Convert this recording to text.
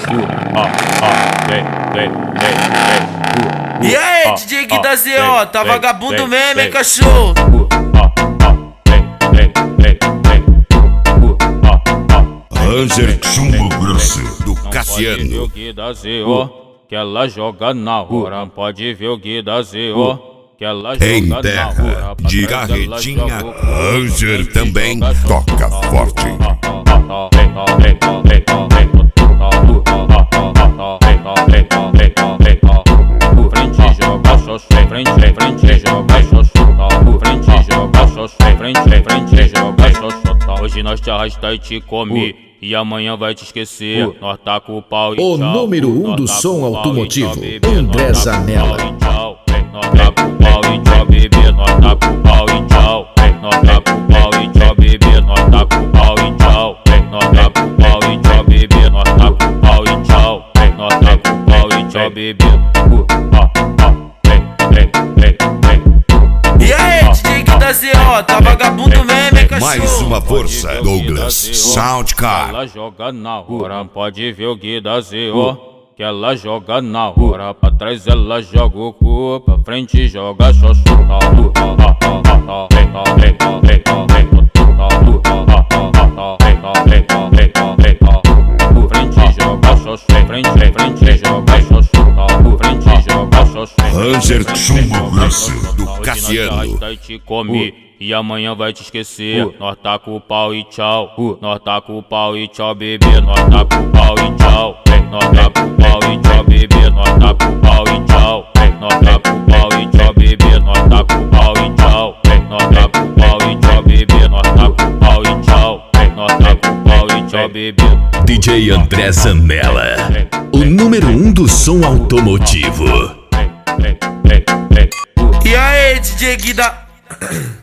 E aí, DJ Gui da ZO, tá vagabundo mesmo, hein, cachorro? Ranger Chumbo Grosso do Cassiano. Gui da ZO, que ela joga na hora. Pode ver o Gui da ZO, que ela Em joga na terra hora. de carretinha, Ranger também toca forte. Frente joga xoxo, frente joga xoxo. Frente joga xoxo, frente joga xoxo. Hoje nós te arrasta e te come, e amanhã vai te esquecer. Nós tá com o pau e tchau. O número 1 do som automotivo, André Zanella. Nós tá com o pau e tchau, bebê. Nós tá com o pau e tchau. Nós tá com o pau e tchau, bebê. Nós tá com o pau e tchau. Nós tá com o pau e tchau, bebê. Nós tá com o pau e tchau. Nós tá com o pau e tchau, bebê. E aí, DJ Gui da ZO, tá vagabundo mesmo, hein, cachorro? Mais uma força, Douglas Soundcar. Ela joga na hora, pode ver o Gui da ZO, que ela joga na hora. Pra trás ela joga o cu, pra frente joga xoxo. Frente joga xoxo, frente joga xoxo. Frente joga xoxo. Ranger Chumbo Grosso do Hoje Cassiano. nós te arrasta e te come, e amanhã vai te esquecer. Nós tá com o pau e tchau. Nós tá com o pau e tchau, bebê. Nós tá com o pau e tchau. Nós tá com o pau e tchau, bebê. Nós tá com o pau e tchau. Nós tá com o pau e tchau, bebê. Nós tá com o pau e tchau. Nós tá com o pau e tchau, bebê. Nós tá com o pau e tchau. Nós tá com o pau e tchau, bebê. DJ André Zanella, o número 1 do som automotivo. E aí, DJ Gui da...